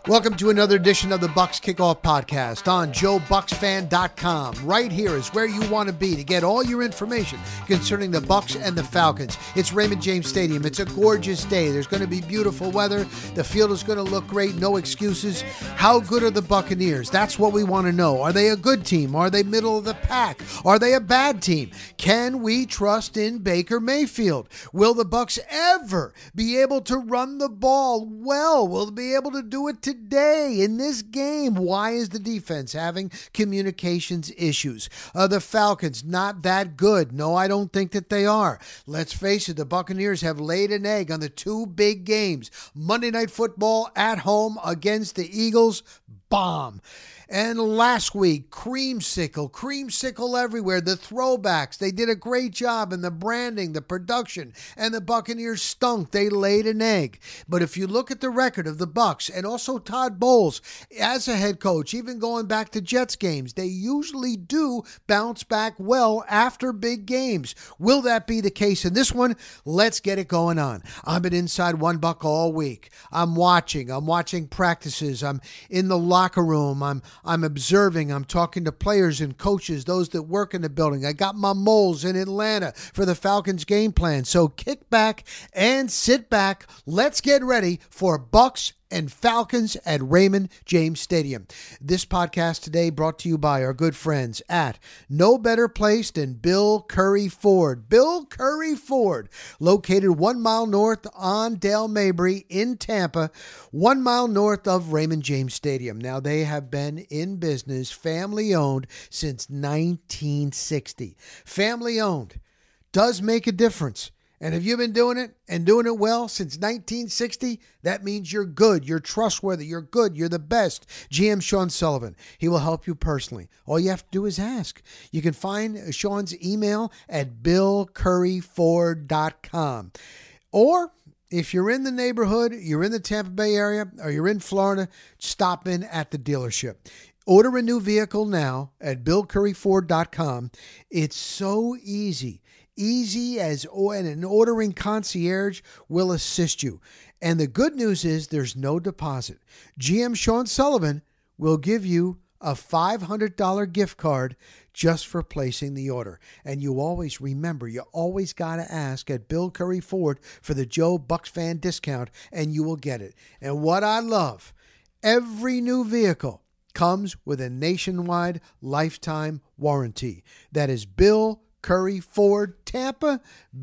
Welcome to another edition of the Bucs Kickoff Podcast on JoeBucsFan.com. Right here is where you want to be to get all your information concerning the Bucs and the Falcons. It's Raymond James Stadium. It's a gorgeous day. There's going to be beautiful weather. The field is going to look great. No excuses. How good are the Buccaneers? That's what we want to know. Are they a good team? Are they middle of the pack? Are they a bad team? Can we trust in Baker Mayfield? Will the Bucs ever be able to run the ball well? Will they be able to do it today in this game? Why is the defense having communications issues? The Falcons, not that good. No, I don't think that they are. Let's face it, the Buccaneers have laid an egg on the two big games. Monday Night Football at home against the Eagles. Bomb. And last week, creamsicle everywhere. The throwbacks, they did a great job in the branding, the production, and the Buccaneers stunk. They laid an egg. But if you look at the record of the Bucs and also Todd Bowles as a head coach, even going back to Jets games, they usually do bounce back well after big games. Will that be the case in this one? Let's get it going on. I've been inside One Buck all week. I'm watching practices. I'm in the locker room. I'm observing. I'm talking to players and coaches, those that work in the building. I got my moles in Atlanta for the Falcons game plan. So kick back and sit back. Let's get ready for Bucs and Falcons at Raymond James Stadium. This podcast today brought to you by our good friends at No Better Place Than Bill Curry Ford. Bill Curry Ford, located 1 mile north on Dale Mabry in Tampa, 1 mile north of Raymond James Stadium. Now, they have been in business, family owned, since 1960. Family owned does make a difference. And if you've been doing it and doing it well since 1960, that means you're good, you're trustworthy, you're good, you're the best. GM Sean Sullivan, he will help you personally. All you have to do is ask. You can find Sean's email at billcurryford.com. Or if you're in the neighborhood, you're in the Tampa Bay area, or you're in Florida, stop in at the dealership. Order a new vehicle now at billcurryford.com. It's so easy. Easy as an ordering concierge will assist you. And the good news is there's no deposit. GM Sean Sullivan will give you a $500 gift card just for placing the order. And you always remember, you always got to ask at Bill Curry Ford for the Joe Bucs fan discount, and you will get it. And what I love, every new vehicle comes with a nationwide lifetime warranty. That is Bill Curry Ford, Tampa,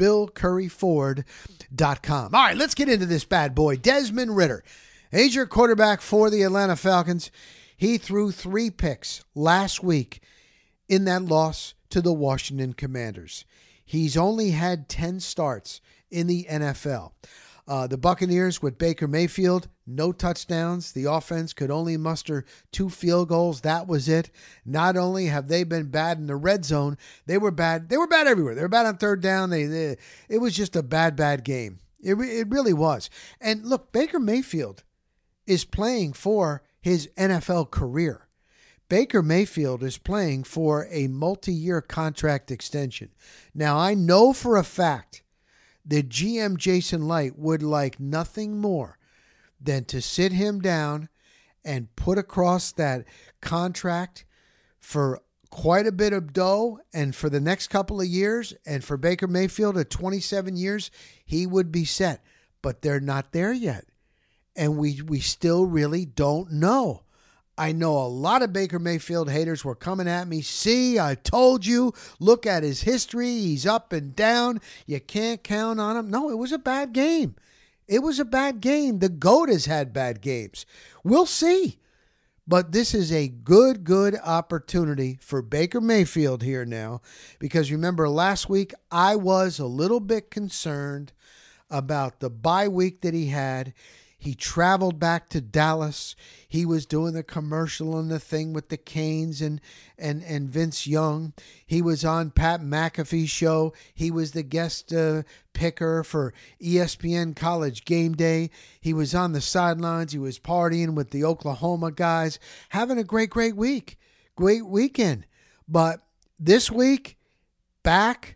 BillCurryFord.com. All right, let's get into this bad boy. Desmond Ridder, he's your quarterback for the Atlanta Falcons. He threw 3 picks last week in that loss to the Washington Commanders. He's only had 10 starts in the NFL. The Buccaneers with Baker Mayfield, no touchdowns. The offense could only muster 2 field goals. That was it. Not only have they been bad in the red zone, they were bad. They were bad everywhere. They were bad on third down. It was just a bad game. It really was. And look, Baker Mayfield is playing for his NFL career. Baker Mayfield is playing for a multi-year contract extension. Now, I know for a fact that GM Jason Licht would like nothing more than to sit him down and put across that contract for quite a bit of dough, and for the next couple of years, and for Baker Mayfield at 27 years, he would be set. But they're not there yet. And we still really don't know. I know a lot of Baker Mayfield haters were coming at me. See, I told you. Look at his history. He's up and down. You can't count on him. No, it was a bad game. It was a bad game. The GOAT has had bad games. We'll see. But this is a good opportunity for Baker Mayfield here now. Because remember, last week I was a little bit concerned about the bye week that he had. He traveled back to Dallas. He was doing the commercial and the thing with the Canes and Vince Young. He was on Pat McAfee's show. He was the guest picker for ESPN College Game Day. He was on the sidelines. He was partying with the Oklahoma guys, having a great week, great weekend. But this week, back,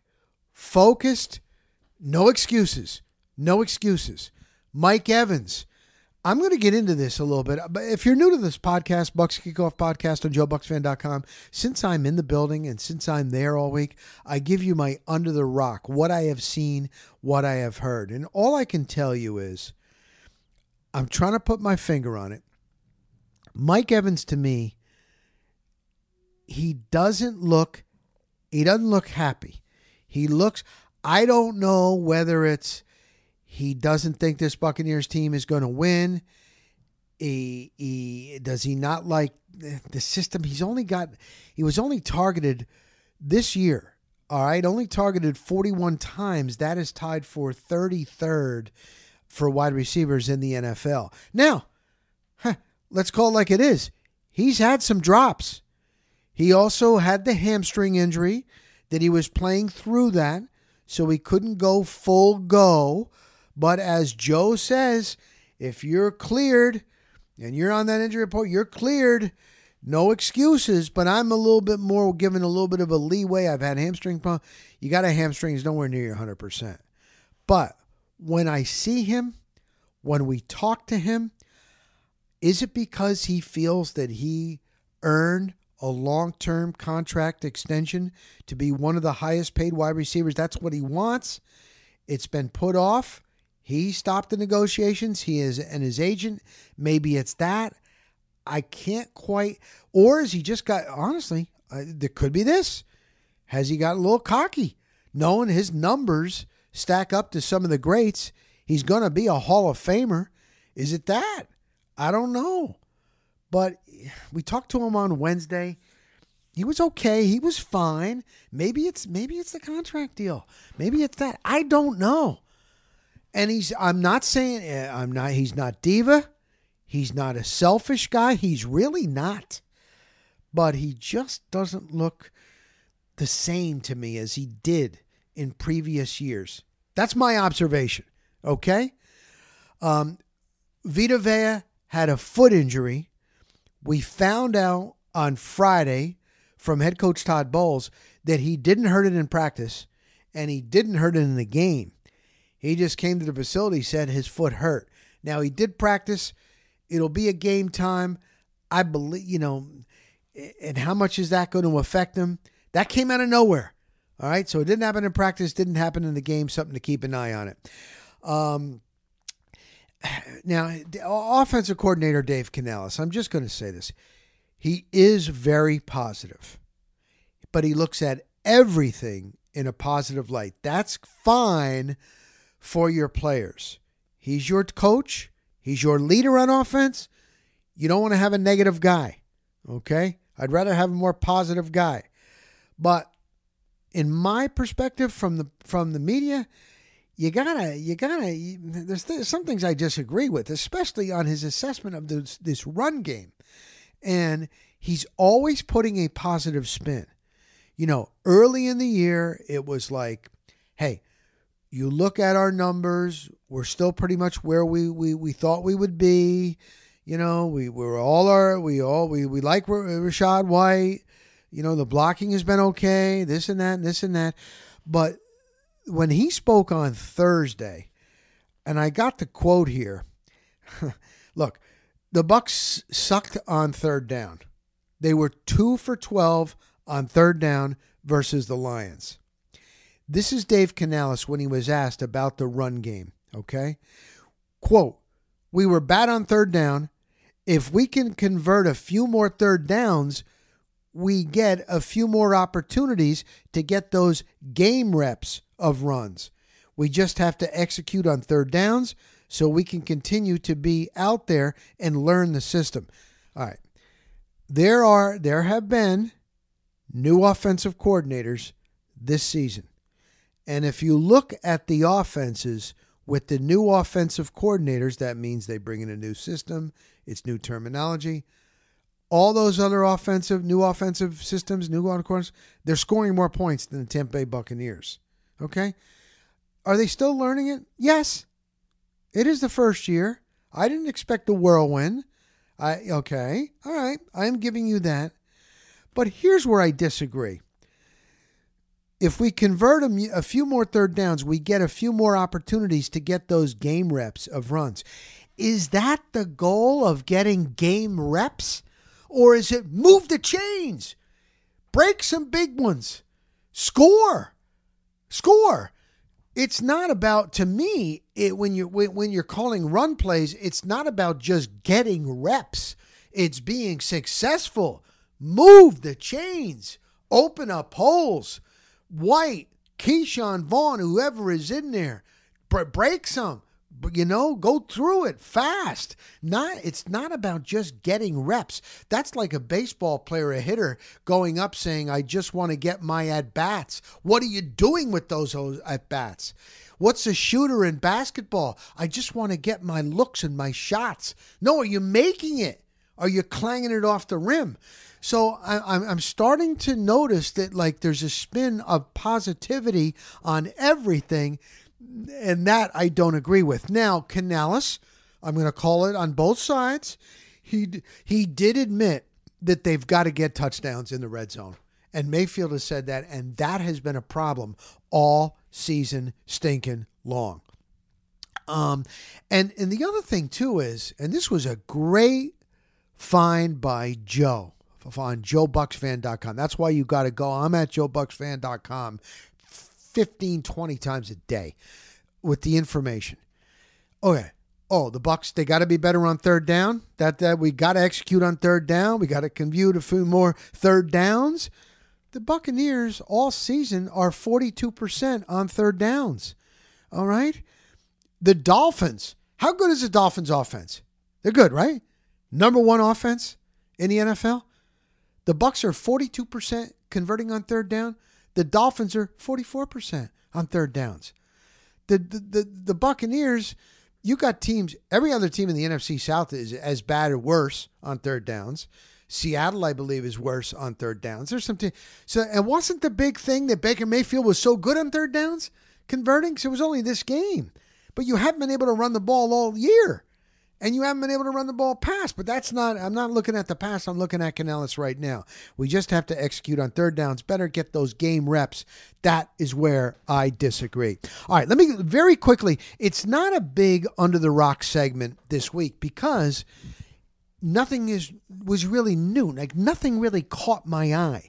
focused, no excuses. Mike Evans. I'm going to get into this a little bit, but if you're new to this podcast, Bucks Kickoff Podcast on JoeBucksFan.com, since I'm in the building and since I'm there all week, I give you my under the rock, what I have seen, what I have heard. And all I can tell you is, I'm trying to put my finger on it. Mike Evans, to me, he doesn't look happy. He looks, I don't know whether it's he doesn't think this Buccaneers team is going to win. Does he not like the system? He was only targeted this year. All right. Only targeted 41 times. That is tied for 33rd for wide receivers in the NFL. Now, let's call it like it is. He's had some drops. He also had the hamstring injury that he was playing through that, so he couldn't go full go. But as Joe says, if you're cleared and you're on that injury report, you're cleared. No excuses, but I'm a little bit more given a little bit of a leeway. I've had hamstring problems. You got a hamstring, it's nowhere near your 100%. But when I see him, when we talk to him, is it because he feels that he earned a long-term contract extension to be one of the highest paid wide receivers? That's what he wants. It's been put off. He stopped the negotiations. He is, and his agent, maybe it's that. I can't quite, or has he just got, honestly, there could be this. Has he got a little cocky? Knowing his numbers stack up to some of the greats, he's going to be a Hall of Famer. Is it that? I don't know. But we talked to him on Wednesday. He was okay. He was fine. Maybe it's the contract deal. Maybe it's that. I don't know. And he's not diva. He's not a selfish guy. He's really not. But he just doesn't look the same to me as he did in previous years. That's my observation. Okay? Vita Vea had a foot injury. We found out on Friday from head coach Todd Bowles that he didn't hurt it in practice and he didn't hurt it in the game. He just came to the facility, said his foot hurt. Now, he did practice. It'll be a game time. I believe, and how much is that going to affect him? That came out of nowhere. All right. So it didn't happen in practice, didn't happen in the game, something to keep an eye on it. Now, offensive coordinator Dave Canales, I'm just going to say this. He is very positive, but he looks at everything in a positive light. That's fine for your players. He's your coach. He's your leader on offense. You don't want to have a negative guy, okay? I'd rather have a more positive guy. But in my perspective from the media, there's some things I disagree with, especially on his assessment of this run game. And he's always putting a positive spin. Early in the year, it was like, hey, you look at our numbers, we're still pretty much where we thought we would be. We like Rachaad White. The blocking has been okay, this and that, and this and that. But when he spoke on Thursday, and I got the quote here, look, the Bucs sucked on third down. They were 2 for 12 on third down versus the Lions. This is Dave Canales when he was asked about the run game, okay? Quote, we were bad on third down. If we can convert a few more third downs, we get a few more opportunities to get those game reps of runs. We just have to execute on third downs so we can continue to be out there and learn the system. All right. There have been new offensive coordinators this season. And if you look at the offenses with the new offensive coordinators, that means they bring in a new system. It's new terminology. All those other new offensive systems, new coordinators, they're scoring more points than the Tampa Bay Buccaneers. Okay? Are they still learning it? Yes. It is the first year. I didn't expect a whirlwind. Okay. All right. I'm giving you that. But here's where I disagree. If we convert a few more third downs, we get a few more opportunities to get those game reps of runs. Is that the goal of getting game reps? Or is it move the chains, break some big ones, score? It's not about, to me, when you're calling run plays, it's not about just getting reps. It's being successful. Move the chains, open up holes. White, Keyshawn Vaughn, whoever is in there, break some. Go through it fast. It's not about just getting reps. That's like a baseball player, a hitter, going up saying, I just want to get my at-bats. What are you doing with those at-bats? What's a shooter in basketball? I just want to get my looks and my shots. No, are you making it? Are you clanging it off the rim? So I'm starting to notice that like there's a spin of positivity on everything. And that I don't agree with. Now, Canales, I'm going to call it on both sides. He did admit that they've got to get touchdowns in the red zone. And Mayfield has said that, and that has been a problem all season stinking long. And the other thing, too, is, and this was a great find by Joe on JoeBucksFan.com. That's why you got to go. I'm at JoeBucksFan.com 15, 20 times a day with the information. Okay. Oh, the Bucs, they got to be better on third down. That we got to execute on third down. We got to compute a few more third downs. The Buccaneers all season are 42% on third downs. All right. The Dolphins, how good is the Dolphins offense? They're good, right? Number one offense in the NFL. The Bucs are 42% converting on third down. The Dolphins are 44% on third downs. The Buccaneers, you got teams, every other team in the NFC South is as bad or worse on third downs. Seattle, I believe, is worse on third downs. There's something. So, and wasn't the big thing that Baker Mayfield was so good on third downs converting? So it was only this game. But you haven't been able to run the ball all year. And you haven't been able to run the ball pass. But that's not, I'm not looking at the pass. I'm looking at Canales right now. We just have to execute on third downs. Better get those game reps. That is where I disagree. All right, let me very quickly. It's not a big under the rock segment this week because nothing was really new. Like nothing really caught my eye.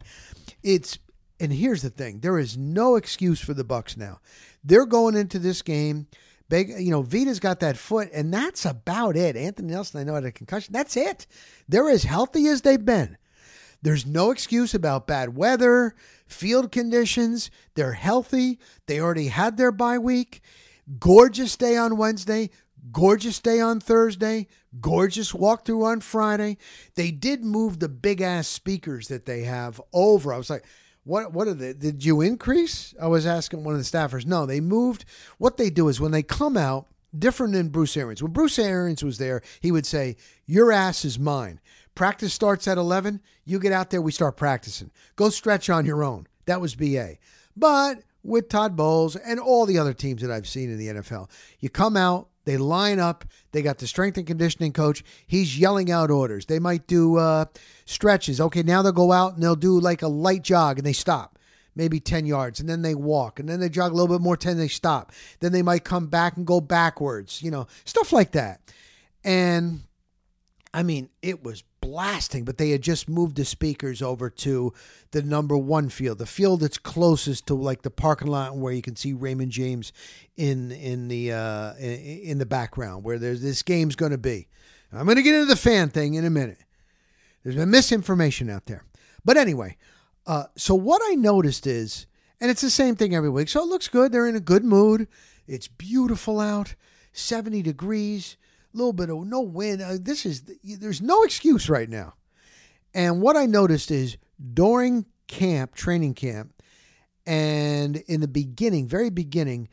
And here's the thing. There is no excuse for the Bucs now. They're going into this game. Vita's got that foot, and that's about it. Anthony Nelson, I know, had a concussion. That's it. They're as healthy as they've been. There's no excuse about bad weather, field conditions. They're healthy. They already had their bye week. Gorgeous day on Wednesday. Gorgeous day on Thursday. Gorgeous walkthrough on Friday. They did move the big-ass speakers that they have over. I was like, What are they? Did you increase? I was asking one of the staffers. No, they moved. What they do is when they come out, different than Bruce Arians. When Bruce Arians was there, he would say, your ass is mine. Practice starts at 11. You get out there, we start practicing. Go stretch on your own. That was BA. But with Todd Bowles and all the other teams that I've seen in the NFL, you come out, they line up. They got the strength and conditioning coach. He's yelling out orders. They might do stretches. Okay, now they'll go out and they'll do like a light jog and they stop, maybe 10 yards, and then they walk, and then they jog a little bit more, 10, they stop. Then they might come back and go backwards, stuff like that. And I mean, it was blasting, but they had just moved the speakers over to the number one field, the field that's closest to like the parking lot where you can see Raymond James in the background where this game's going to be. I'm going to get into the fan thing in a minute. There's been misinformation out there. But anyway, so what I noticed is, and it's the same thing every week, so it looks good. They're in a good mood. It's beautiful out, 70 degrees. Little bit of no wind. There's no excuse right now. And what I noticed is during training camp, and in the beginning, very beginning,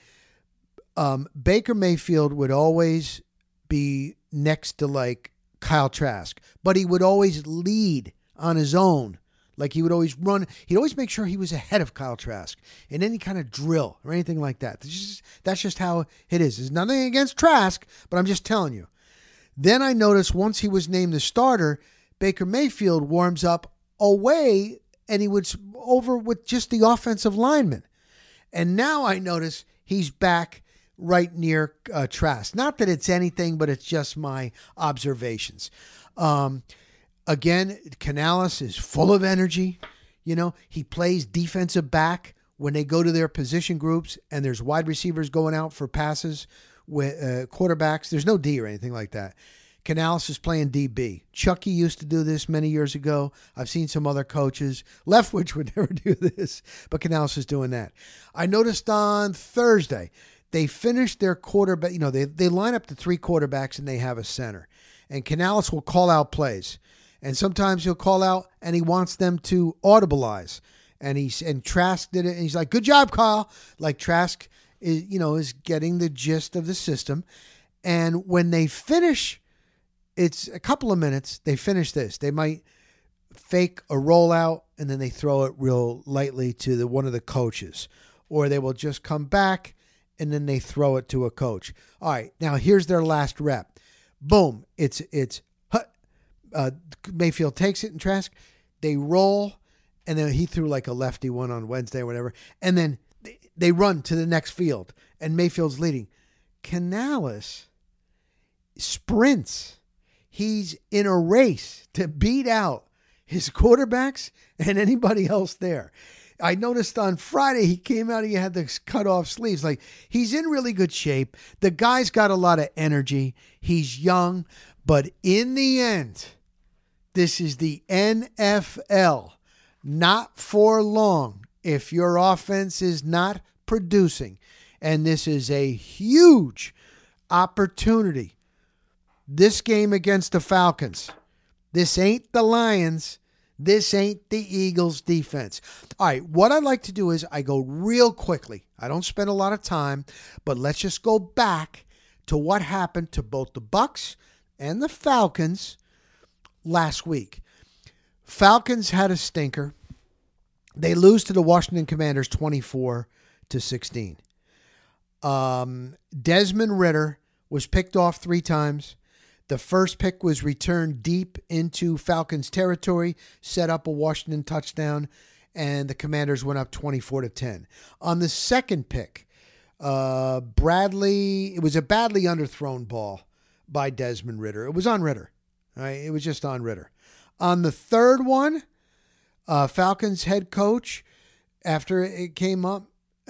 Baker Mayfield would always be next to like Kyle Trask, but he would always lead on his own. Like he would always run. He'd always make sure he was ahead of Kyle Trask in any kind of drill or anything like that. That's just how it is. There's nothing against Trask, but I'm just telling you. Then I noticed once he was named the starter, Baker Mayfield warms up away and he was over with just the offensive lineman. And now I notice he's back right near Trask. Not that it's anything, but it's just my observations. Again, Canales is full of energy. You know, he plays defensive back when they go to their position groups and there's wide receivers going out for passes with quarterbacks. There's no D or anything like that. Canales is playing DB. Chucky used to do this many years ago. I've seen some other coaches. Leftwich would never do this, but Canales is doing that. I noticed on Thursday, they finished their quarterback. You know, they line up the 3 quarterbacks and they have a center. And Canales will call out plays. And sometimes he'll call out and he wants them to audibilize. And Trask did it. And he's like, good job, Kyle. Like Trask is getting the gist of the system. And when they finish, it's a couple of minutes. They finish this. They might fake a rollout and then they throw it real lightly to one of the coaches, or they will just come back and then they throw it to a coach. All right, now here's their last rep. Boom! It's Mayfield takes it in Trask. They roll, and then he threw like a lefty one on Wednesday or whatever, and then they run to the next field, and Mayfield's leading. Canales sprints. He's in a race to beat out his quarterbacks and anybody else there. I noticed on Friday he came out, he had the cut off sleeves. Like, he's in really good shape. The guy's got a lot of energy. He's young, but in the end, this is the NFL. Not for long if your offense is not producing. And this is a huge opportunity. This game against the Falcons, this ain't the Lions. This ain't the Eagles defense. All right, what I'd like to do is I go real quickly. I don't spend a lot of time, but let's just go back to what happened to both the Bucs and the Falcons last week. Falcons had a stinker. They lose to the Washington Commanders 24-16. Desmond Ridder was picked off 3 times. The first pick was returned deep into Falcons territory, set up a Washington touchdown, and the Commanders went up 24-10. On the second pick, it was a badly underthrown ball by Desmond Ridder. It was on Ridder. Right? It was just on Ridder. On the third one, Falcons head coach, after it came up,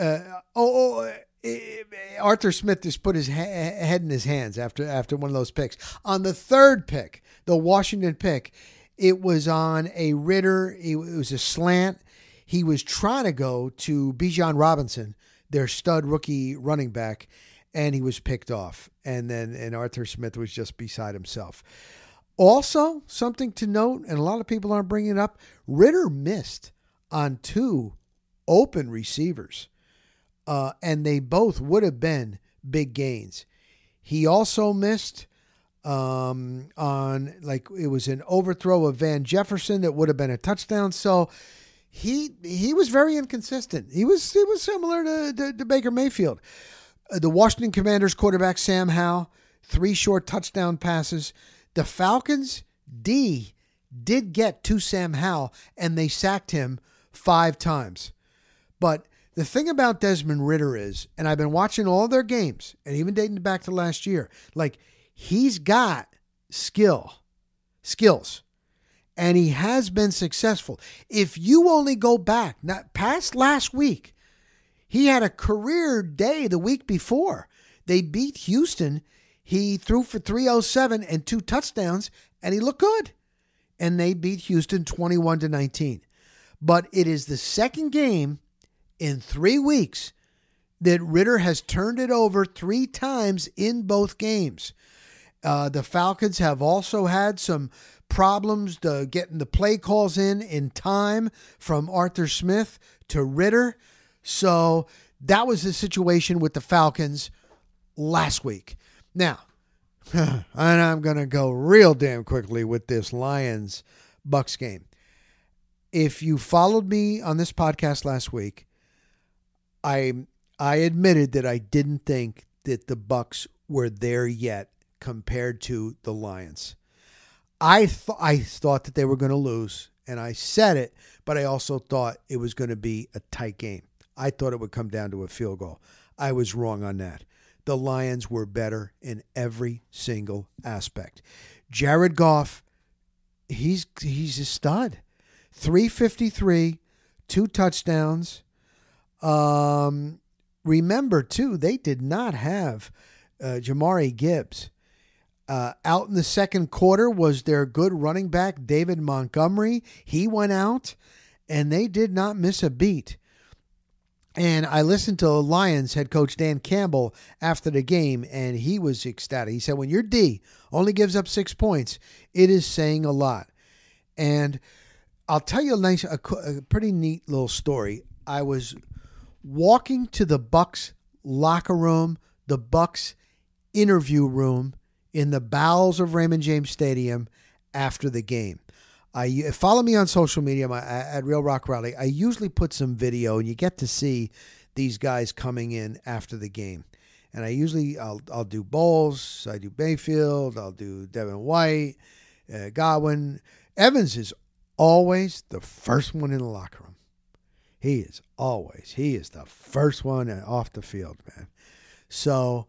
Arthur Smith just put his head in his hands after one of those picks. On the third pick, the Washington pick, it was on a Ridder. It was a slant. He was trying to go to Bijan Robinson, their stud rookie running back, and he was picked off. And Arthur Smith was just beside himself. Also, something to note, and a lot of people aren't bringing it up, Ridder missed on 2 open receivers. And they both would have been big gains. He also missed on, like, it was an overthrow of Van Jefferson that would have been a touchdown. So he was very inconsistent. He was similar to Baker Mayfield. The Washington Commanders quarterback Sam Howell, 3 short touchdown passes. The Falcons D did get to Sam Howell, and they sacked him 5 times. But the thing about Desmond Ridder is, and I've been watching all their games, and even dating back to last year, like, he's got skills, and he has been successful. If you only go back, not past last week, he had a career day the week before. They beat Houston. He threw for 307 and 2 touchdowns, and he looked good. And they beat Houston 21-19. But it is the second game in 3 weeks that Ridder has turned it over 3 times in both games. The Falcons have also had some problems getting the play calls in time from Arthur Smith to Ridder. So that was the situation with the Falcons last week. Now, and I'm going to go real damn quickly with this Lions-Bucs game. If you followed me on this podcast last week, I admitted that I didn't think that the Bucs were there yet compared to the Lions. I thought that they were going to lose, and I said it, but I also thought it was going to be a tight game. I thought it would come down to a field goal. I was wrong on that. the Lions were better in every single aspect. Jared Goff, he's a stud. 353, 2 touchdowns. Remember, too, they did not have Jamari Gibbs. Out in the second quarter was their good running back, David Montgomery. He went out, and they did not miss a beat. And I listened to the Lions head coach Dan Campbell after the game, and he was ecstatic. He said, when your D only gives up 6 points, it is saying a lot. And I'll tell you a pretty neat little story. I was walking to the Bucs locker room, the Bucs interview room in the bowels of Raymond James Stadium after the game. Follow me on social media at Real Rock Raleigh. I usually put some video, and you get to see these guys coming in after the game. And I'll do Bowles, I do Mayfield, I'll do Devin White, Godwin. Evans is always the first one in the locker room. He is the first one off the field, man. So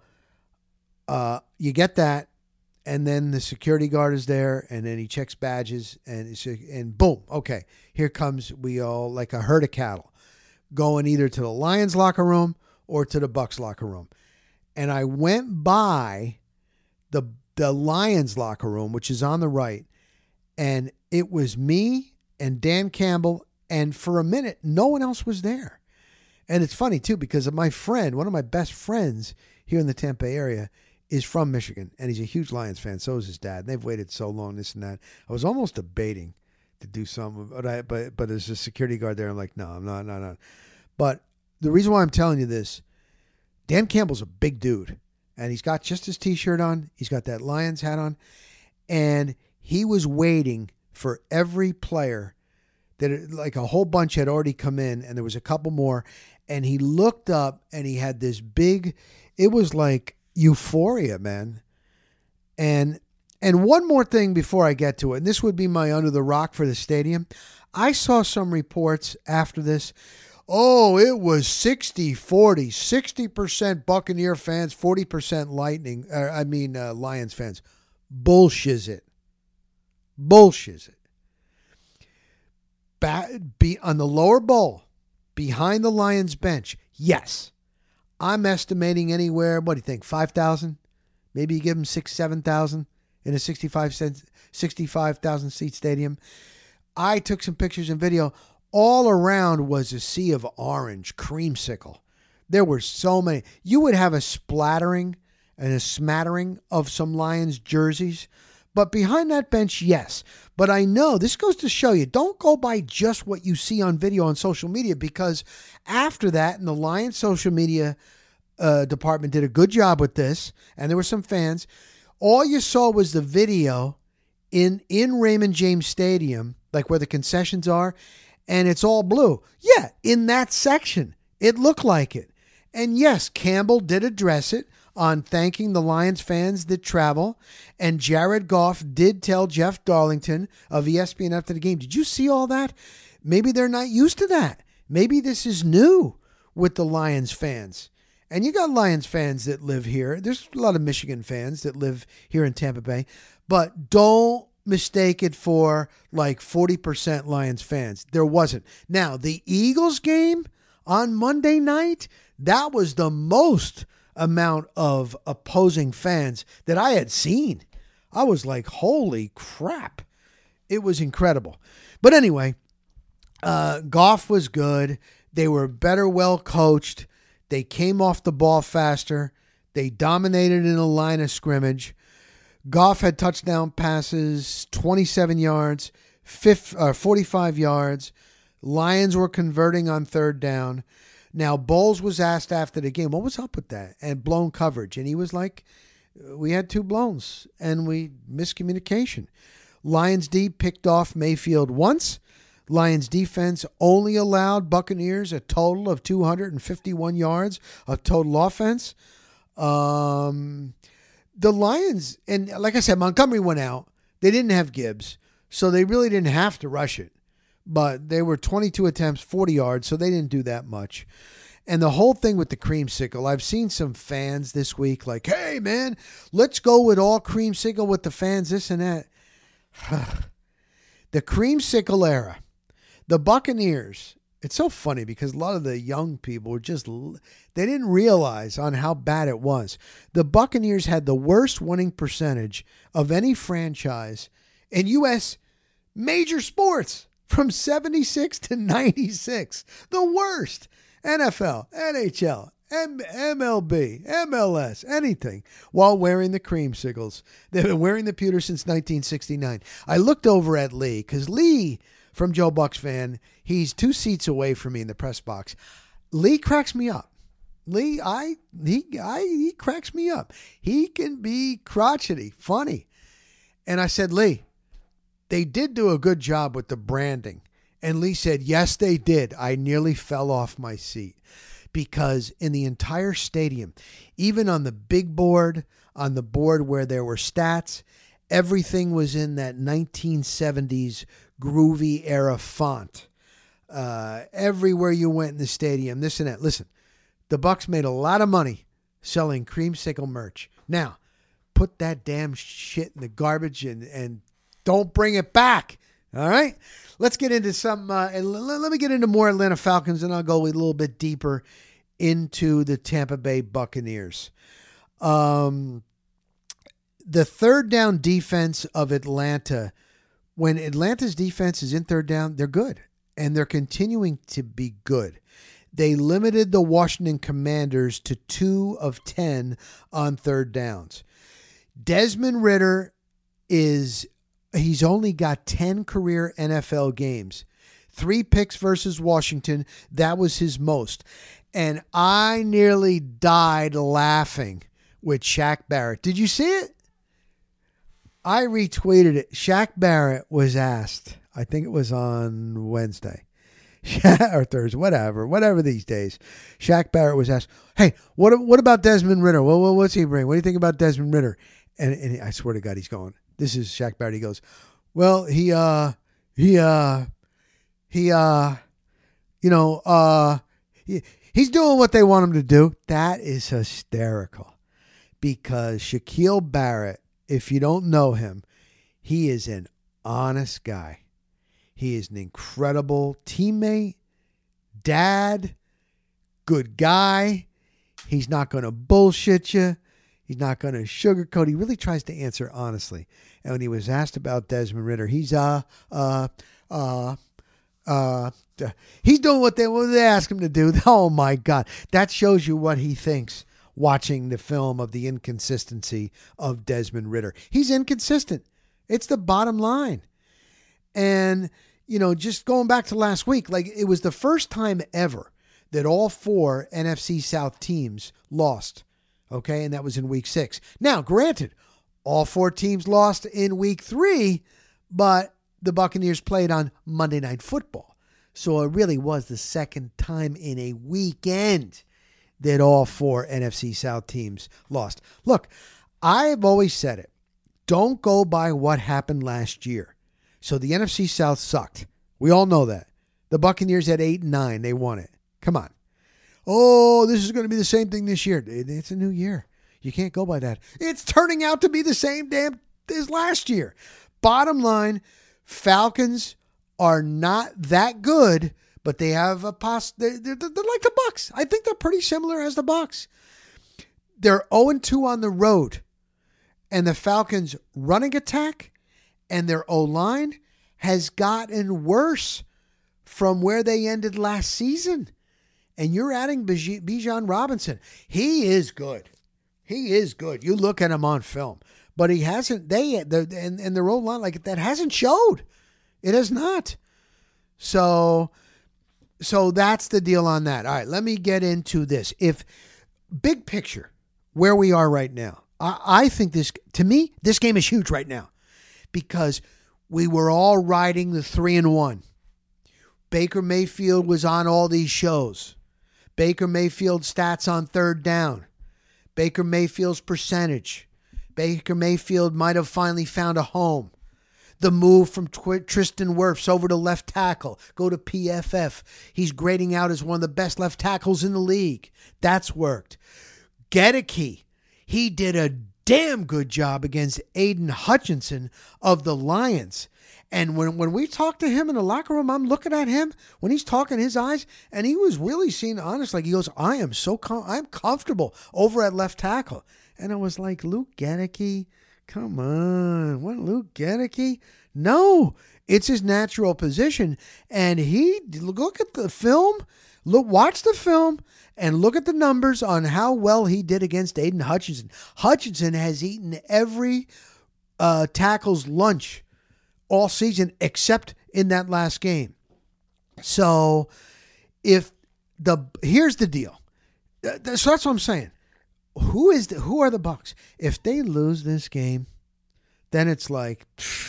you get that. And then the security guard is there, and then he checks badges, and boom, okay, here comes we all like a herd of cattle, going either to the Lions locker room or to the Bucs locker room. And I went by the Lions locker room, which is on the right, and it was me and Dan Campbell, and for a minute, no one else was there. And it's funny, too, because my friend, one of my best friends here in the Tampa Area, is from Michigan, and he's a huge Lions fan. So is his dad. And they've waited so long, this and that. I was almost debating to do something, but there's a security guard there. I'm like, no, I'm not. But the reason why I'm telling you this, Dan Campbell's a big dude, and he's got just his T-shirt on. He's got that Lions hat on, and he was waiting for every player that, like a whole bunch had already come in, and there was a couple more, and he looked up, and he had this big, it was like euphoria, man. And one more thing before I get to it, and this would be my under the rock for the stadium. I saw some reports after this. Oh, it was 60-40, 60% Buccaneer fans, 40% Lions fans. Bullshit. On the lower bowl, behind the Lions bench, yes. I'm estimating anywhere, what do you think, 5,000? Maybe you give them 7,000 in a 65,000 seat stadium. I took some pictures and video. All around was a sea of orange, creamsicle. There were so many. You would have a splattering and a smattering of some Lions jerseys. But behind that bench, yes. But I know this goes to show you, don't go by just what you see on video on social media, because after that, and the Lions social media department did a good job with this, and there were some fans, all you saw was the video in Raymond James Stadium, like where the concessions are, and it's all blue. Yeah, in that section, it looked like it. And yes, Campbell did address it on thanking the Lions fans that travel. And Jared Goff did tell Jeff Darlington of ESPN after the game, did you see all that? Maybe they're not used to that. Maybe this is new with the Lions fans. And you got Lions fans that live here. There's a lot of Michigan fans that live here in Tampa Bay. But don't mistake it for like 40% Lions fans. There wasn't. Now, the Eagles game on Monday night, that was the most amount of opposing fans that I had seen. I was like, holy crap. It was incredible. But anyway, Goff was good. They were better, well coached. They came off the ball faster. They dominated in a line of scrimmage. Goff had touchdown passes, 27 yards, 45 yards. Lions were converting on third down. Now, Bowles was asked after the game, what was up with that? And blown coverage. And he was like, we had 2 blowns and we miscommunication. Lions D picked off Mayfield once. Lions defense only allowed Buccaneers a total of 251 yards of total offense. The Lions, and like I said, Montgomery went out. They didn't have Gibbs, so they really didn't have to rush it. But they were 22 attempts, 40 yards, so they didn't do that much. And the whole thing with the creamsicle, I've seen some fans this week like, hey, man, let's go with all creamsicle with the fans, this and that. The creamsicle era, the Buccaneers, it's so funny because a lot of the young people were they didn't realize on how bad it was. The Buccaneers had the worst winning percentage of any franchise in U.S. major sports from 76 to 96. The worst. NFL, NHL, MLB, MLS, anything, while wearing the creamsicles. They've been wearing the pewter since 1969. I looked over at Lee, because Lee, from Joe Bucks Fan, he's 2 seats away from me in the press box. Lee cracks me up. Lee, he cracks me up. He can be crotchety, funny. And I said, Lee, they did do a good job with the branding. And Lee said, yes, they did. I nearly fell off my seat because in the entire stadium, even on the big board, on the board where there were stats, everything was in that 1970s groovy era font. Everywhere you went in the stadium, this and that. Listen, the Bucks made a lot of money selling creamsicle merch. Now, put that damn shit in the garbage and don't bring it back. All right, let's get into some. Let me get into more Atlanta Falcons, and I'll go a little bit deeper into the Tampa Bay Buccaneers. The third down defense of Atlanta, when Atlanta's defense is in third down, they're good, and they're continuing to be good. They limited the Washington Commanders to 2 of 10 on third downs. Desmond Ridder he's only got 10 career NFL games. 3 picks versus Washington. That was his most. And I nearly died laughing with Shaq Barrett. Did you see it? I retweeted it. Shaq Barrett was asked, I think it was on Wednesday or Thursday, whatever these days. Shaq Barrett was asked, hey, what about Desmond Ridder? Well, what's he bring? What do you think about Desmond Ridder? And I swear to God, he's going, this is Shaq Barrett. He goes, well, he's doing what they want him to do. That is hysterical because Shaquille Barrett, if you don't know him, he is an honest guy. He is an incredible teammate, dad, good guy. He's not going to bullshit you. He's not going to sugarcoat. He really tries to answer honestly. And when he was asked about Desmond Ridder, he's doing what they ask him to do. Oh my God. That shows you what he thinks watching the film of the inconsistency of Desmond Ridder. He's inconsistent. It's the bottom line. And, just going back to last week, like it was the first time ever that all 4 NFC South teams lost. Okay, and that was in week 6. Now, granted, all 4 teams lost in week 3, but the Buccaneers played on Monday Night Football. So it really was the second time in a weekend that all 4 NFC South teams lost. Look, I've always said it. Don't go by what happened last year. So the NFC South sucked. We all know that. The Buccaneers had 8-9. They won it. Come on. Oh, this is going to be the same thing this year. It's a new year. You can't go by that. It's turning out to be the same damn as last year. Bottom line, Falcons are not that good, but they have they're like the Bucs. I think they're pretty similar as the Bucs. They're 0-2 on the road. And the Falcons' running attack and their O-line has gotten worse from where they ended last season. And you're adding Bijan Robinson. He is good. He is good. You look at him on film. But he hasn't, and their O-line like that hasn't showed. It has not. So that's the deal on that. All right, let me get into this. If big picture, where we are right now, I think to me, this game is huge right now because we were all riding the 3-1. Baker Mayfield was on all these shows. Baker Mayfield's stats on third down. Baker Mayfield's percentage. Baker Mayfield might have finally found a home. The move from Tristan Wirfs over to left tackle, go to PFF. He's grading out as one of the best left tackles in the league. That's worked. Gedeke, he did a damn good job against Aiden Hutchinson of the Lions. And when we talk to him in the locker room, I'm looking at him when he's talking, his eyes, and he was really seen honest. Like he goes, I'm comfortable over at left tackle. And I was like, Luke Gedeke, come on. What, Luke Gedeke? No, it's his natural position. And he, look at the film, watch the film, and look at the numbers on how well he did against Aiden Hutchinson. Hutchinson has eaten every tackle's lunch all season except in that last game. So here's the deal. So that's what I'm saying. Who are the Bucs? If they lose this game, then it's like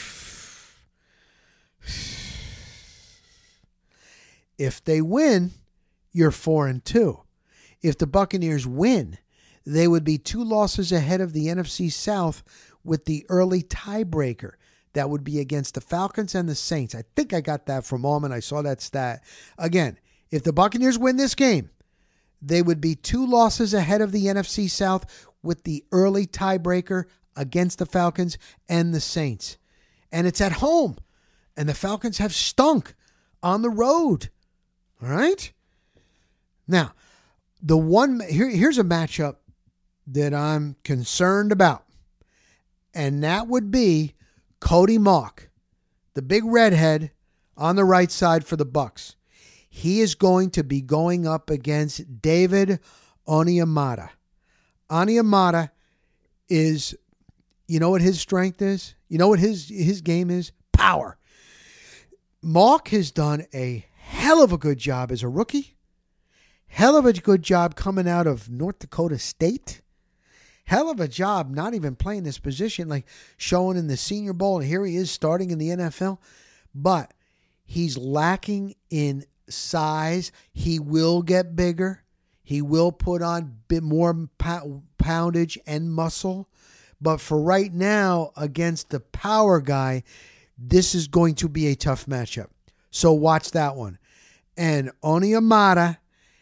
if they win, you're 4-2. If the Buccaneers win, they would be 2 losses ahead of the NFC South with the early tiebreaker. That would be against the Falcons and the Saints. I think I got that from Allman. I saw that stat. Again, if the Buccaneers win this game, they would be 2 losses ahead of the NFC South with the early tiebreaker against the Falcons and the Saints. And it's at home. And the Falcons have stunk on the road. All right? Now, here's a matchup that I'm concerned about. And that would be Cody Mauch, the big redhead on the right side for the Bucs. He is going to be going up against David Onyemata. Onyemata is, you know what his strength is? You know what his game is? Power. Mauch has done a hell of a good job as a rookie. Hell of a good job coming out of North Dakota State. Hell of a job not even playing this position, like showing in the Senior Bowl, and here he is starting in the NFL. But he's lacking in size. He will get bigger. He will put on a bit more poundage and muscle. But for right now, against the power guy, this is going to be a tough matchup. So watch that one. And Onyemata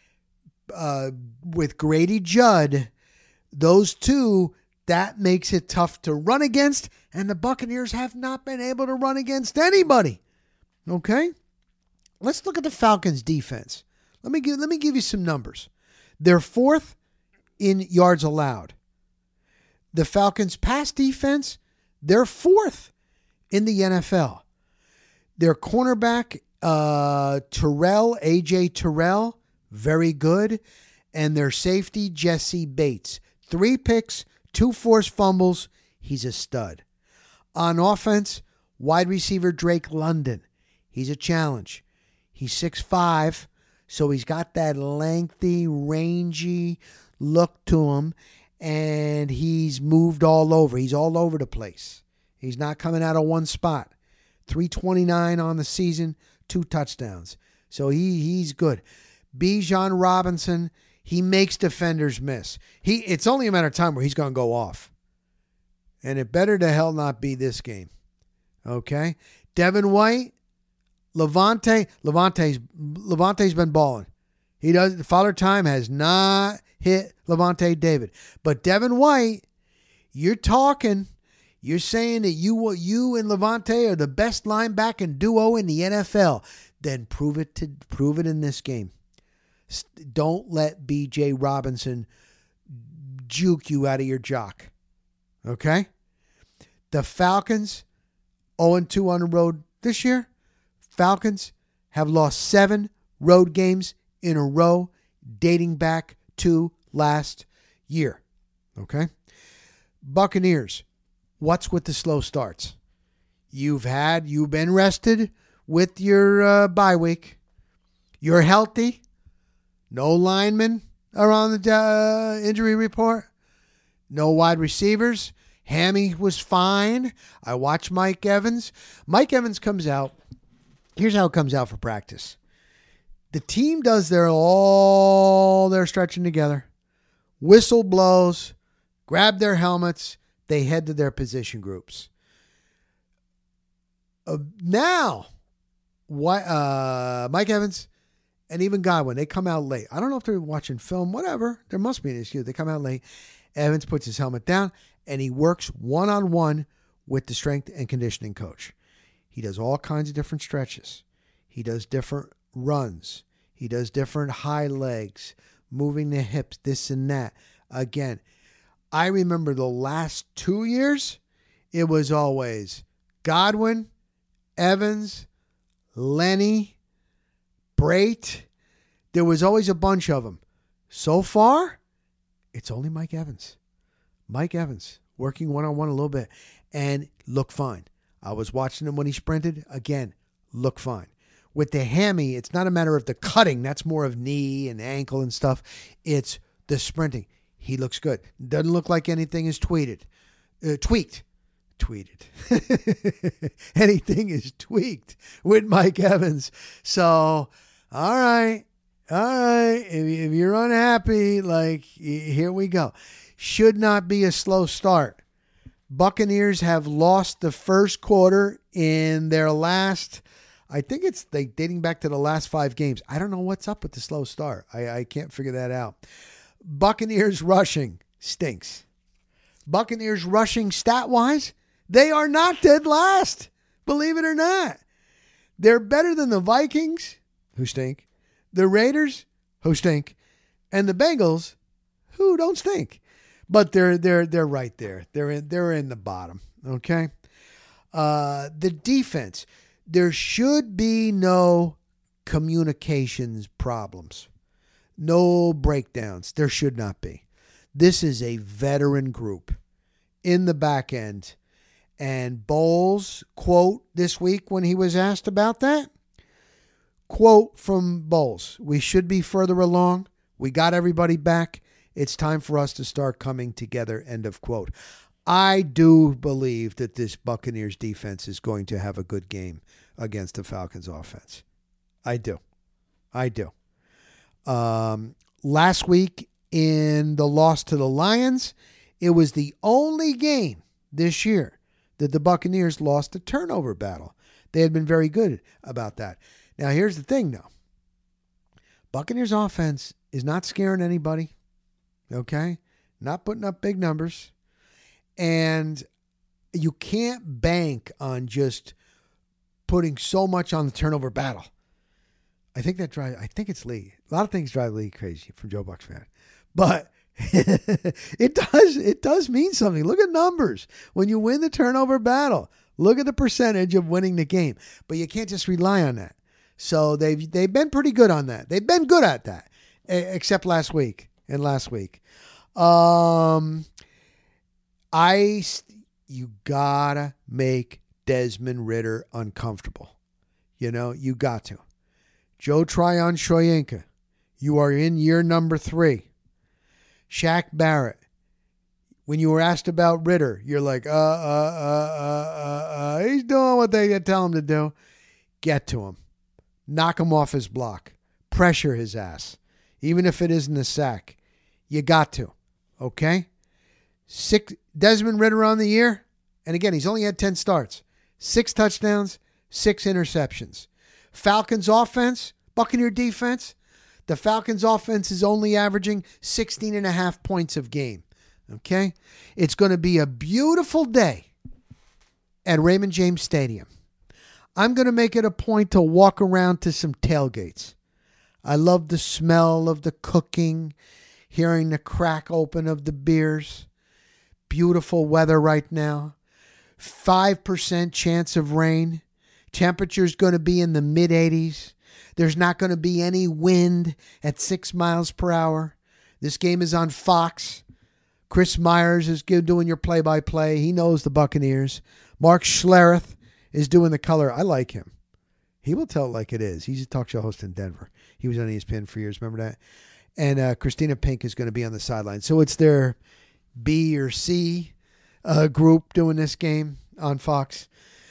with Grady Judd, those two, that makes it tough to run against, and the Buccaneers have not been able to run against anybody. Okay? Let's look at the Falcons' defense. Let me give you some numbers. They're 4th in yards allowed. The Falcons' pass defense, they're 4th in the NFL. Their cornerback, A.J. Terrell, very good. And their safety, Jesse Bates. 3 picks, 2 forced fumbles. He's a stud. On offense, wide receiver Drake London. He's a challenge. He's 6'5", so he's got that lengthy, rangy look to him, and he's moved all over. He's all over the place. He's not coming out of one spot. 329 on the season, 2 touchdowns. So he's good. Bijan Robinson, he makes defenders miss. It's only a matter of time where he's going to go off. And it better to hell not be this game. Okay? Devin White, Levante's been balling. Father Time has not hit Levante David. But Devin White, you're saying that you and Levante are the best linebacking duo in the NFL. Then prove it in this game. Don't let B.J. Robinson juke you out of your jock. Okay? The Falcons, 0-2 on the road this year. Falcons have lost 7 road games in a row dating back to last year. Okay? Buccaneers, what's with the slow starts? You've been rested with your bye week. You're healthy. No linemen are on the injury report. No wide receivers. Hammy was fine. I watched Mike Evans. Mike Evans comes out. Here's how it comes out for practice. The team does all their stretching together. Whistle blows. Grab their helmets. They head to their position groups. Now, Mike Evans and even Godwin, they come out late. I don't know if they're watching film, whatever. There must be an excuse. They come out late. Evans puts his helmet down, and he works one-on-one with the strength and conditioning coach. He does all kinds of different stretches. He does different runs. He does different high legs, moving the hips, this and that. Again, I remember the last 2 years, it was always Godwin, Evans, Lenny, Brait. There was always a bunch of them. So far, it's only Mike Evans. Mike Evans working one-on-one a little bit and look fine. I was watching him when he sprinted. Again, look fine. With the hammy, it's not a matter of the cutting. That's more of knee and ankle and stuff. It's the sprinting. He looks good. Doesn't look like anything is tweaked. Anything is tweaked with Mike Evans. So, all right. If you're unhappy, here we go. Should not be a slow start. Buccaneers have lost the first quarter in their last, I think it's dating back to the last 5 games. I don't know what's up with the slow start. I can't figure that out. Buccaneers rushing stinks. Buccaneers rushing stat-wise, they are not dead last. Believe it or not. They're better than the Vikings, who stink, the Raiders, who stink, and the Bengals, who don't stink. But they're right there. They're in the bottom. Okay. The defense. There should be no communications problems. No breakdowns. There should not be. This is a veteran group in the back end. And Bowles, quote this week when he was asked about that, quote from Bowles, "We should be further along. We got everybody back. It's time for us to start coming together," end of quote. I do believe that this Buccaneers defense is going to have a good game against the Falcons offense. I do. Last week in the loss to the Lions, it was the only game this year that the Buccaneers lost a turnover battle. They had been very good about that. Now, here's the thing, though. Buccaneers offense is not scaring anybody. Okay? Not putting up big numbers. And you can't bank on just putting so much on the turnover battle. I think it's Lee. A lot of things drive Lee crazy from Joe Bucks fan. But it does mean something. Look at numbers. When you win the turnover battle, look at the percentage of winning the game. But you can't just rely on that. So they've been pretty good on that. They've been good at that, except last week. You gotta make Desmond Ridder uncomfortable. You got to. Joe Tryon-Shoyinka, you are in year number 3. Shaq Barrett, when you were asked about Ridder, you're like, he's doing what they tell him to do. Get to him. Knock him off his block. Pressure his ass. Even if it isn't a sack. You got to. Okay? Desmond Ridder on the year. And again, he's only had 10 starts. 6 touchdowns, 6 interceptions. Falcons offense, Buccaneer defense. The Falcons offense is only averaging 16.5 points a game. Okay? It's going to be a beautiful day at Raymond James Stadium. I'm going to make it a point to walk around to some tailgates. I love the smell of the cooking, hearing the crack open of the beers. Beautiful weather right now. 5% chance of rain. Temperature's going to be in the mid-80s. There's not going to be any wind at 6 miles per hour. This game is on Fox. Chris Myers is doing your play-by-play. He knows the Buccaneers. Mark Schlereth is doing the color. I like him. He will tell it like it is. He's a talk show host in Denver. He was on ESPN for years. Remember that? And Christina Pink is going to be on the sideline. So it's their B or C group doing this game on Fox.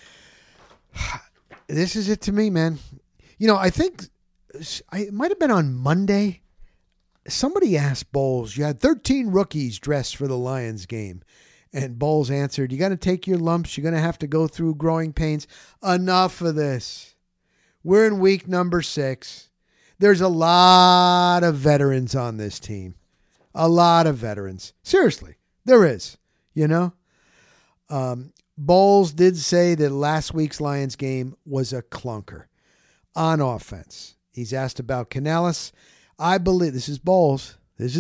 This is it to me, man. I think it might have been on Monday. Somebody asked Bowles, you had 13 rookies dressed for the Lions game. And Bowles answered, you got to take your lumps. You're going to have to go through growing pains. Enough of this. We're in week number 6. There's a lot of veterans on this team. A lot of veterans. Seriously, there is, you know. Bowles did say that last week's Lions game was a clunker on offense. He's asked about Canales. I believe, this is Bowles.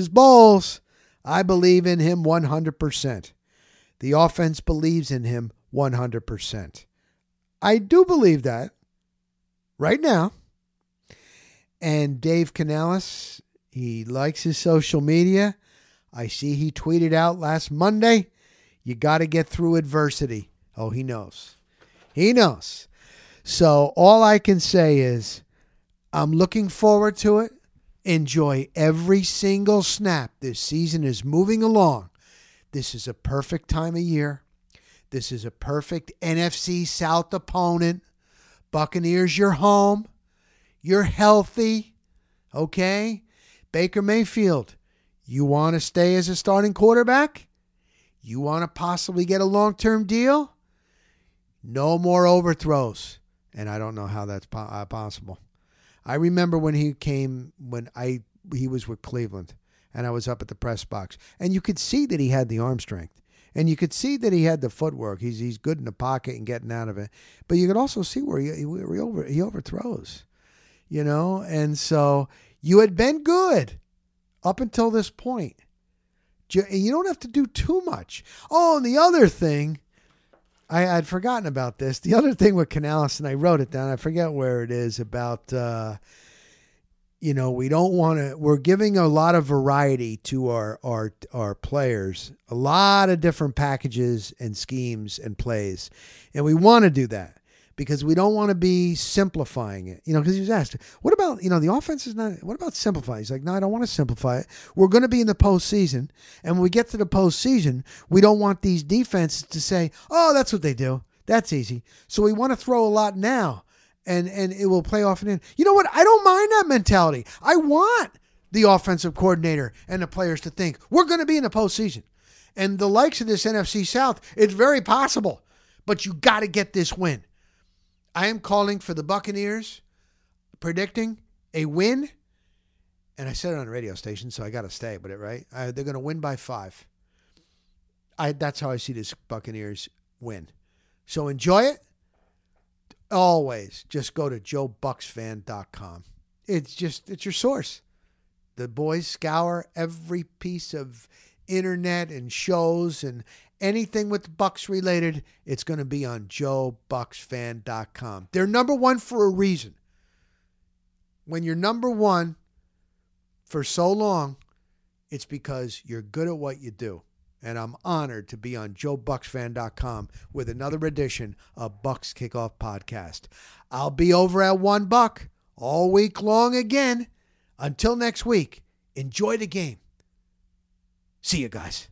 I believe in him 100%. The offense believes in him 100%. I do believe that right now. And Dave Canales, he likes his social media. I see he tweeted out last Monday, you got to get through adversity. Oh, he knows. He knows. So all I can say is I'm looking forward to it. Enjoy every single snap. This season is moving along. This is a perfect time of year. This is a perfect NFC South opponent. Buccaneers, you're home. You're healthy. Okay? Baker Mayfield, you want to stay as a starting quarterback? You want to possibly get a long-term deal? No more overthrows. And I don't know how that's possible. I remember when he was with Cleveland and I was up at the press box, and you could see that he had the arm strength and you could see that he had the footwork. He's good in the pocket and getting out of it, but you could also see where he overthrows, you know? And so you had been good up until this point. You don't have to do too much. Oh, and the other thing, I'd forgotten about this. The other thing with Canales, and I wrote it down, I forget where it is, about, we're giving a lot of variety to our players, a lot of different packages and schemes and plays. And we want to do that because we don't want to be simplifying it. Because he was asked, what about, the offense is not, what about simplifying? He's like, no, I don't want to simplify it. We're going to be in the postseason. And when we get to the postseason, we don't want these defenses to say, oh, that's what they do. That's easy. So we want to throw a lot now. And it will play off and in. You know what? I don't mind that mentality. I want the offensive coordinator and the players to think we're going to be in the postseason. And the likes of this NFC South, it's very possible. But you got to get this win. I am calling for the Buccaneers, predicting a win. And I said it on the radio station, so I got to stay with it, right? They're going to win by 5. That's how I see this Buccaneers win. So enjoy it. Always just go to JoeBucksFan.com. It's your source. The boys scour every piece of internet and shows and anything with Bucks related. It's going to be on JoeBucksFan.com. They're number one for a reason. When you're number one for so long, it's because you're good at what you do. And I'm honored to be on JoeBucksFan.com with another edition of Bucks Kickoff Podcast. I'll be over at $1 all week long again. Until next week, enjoy the game. See you guys.